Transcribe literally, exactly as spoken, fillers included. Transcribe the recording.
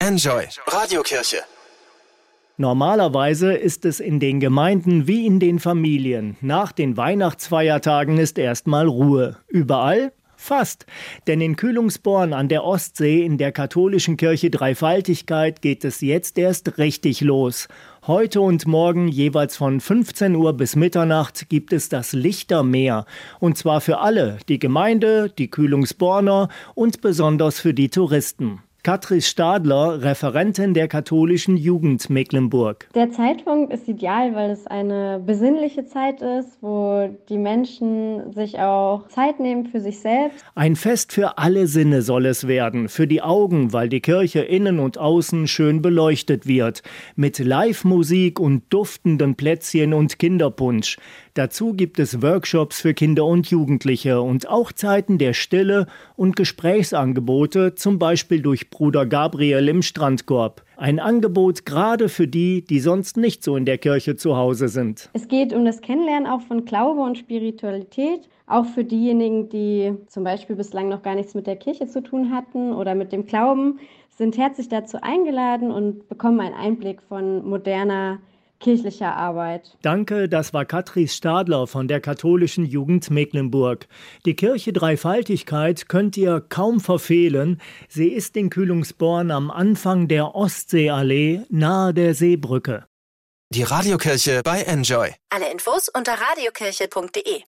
Enjoy Radiokirche. Normalerweise ist es in den Gemeinden wie in den Familien. Nach den Weihnachtsfeiertagen ist erstmal Ruhe. Überall? Fast. Denn in Kühlungsborn an der Ostsee in der katholischen Kirche Dreifaltigkeit geht es jetzt erst richtig los. Heute und morgen jeweils von fünfzehn Uhr bis Mitternacht gibt es das Lichtermeer. Und zwar für alle, die Gemeinde, die Kühlungsborner und besonders für die Touristen. Katrin Stadler, Referentin der katholischen Jugend Mecklenburg. Der Zeitpunkt ist ideal, weil es eine besinnliche Zeit ist, wo die Menschen sich auch Zeit nehmen für sich selbst. Ein Fest für alle Sinne soll es werden, für die Augen, weil die Kirche innen und außen schön beleuchtet wird, mit Live-Musik und duftenden Plätzchen und Kinderpunsch. Dazu gibt es Workshops für Kinder und Jugendliche und auch Zeiten der Stille und Gesprächsangebote, zum Beispiel durch Bruder Gabriel im Strandkorb. Ein Angebot gerade für die, die sonst nicht so in der Kirche zu Hause sind. Es geht um das Kennenlernen auch von Glaube und Spiritualität, auch für diejenigen, die zum Beispiel bislang noch gar nichts mit der Kirche zu tun hatten oder mit dem Glauben, sind herzlich dazu eingeladen und bekommen einen Einblick von moderner kirchlicher Arbeit. Danke, das war Katrin Stadler von der katholischen Jugend Mecklenburg. Die Kirche Dreifaltigkeit könnt ihr kaum verfehlen. Sie ist in Kühlungsborn am Anfang der Ostseeallee nahe der Seebrücke. Die Radiokirche bei Enjoy. Alle Infos unter radiokirche punkt de.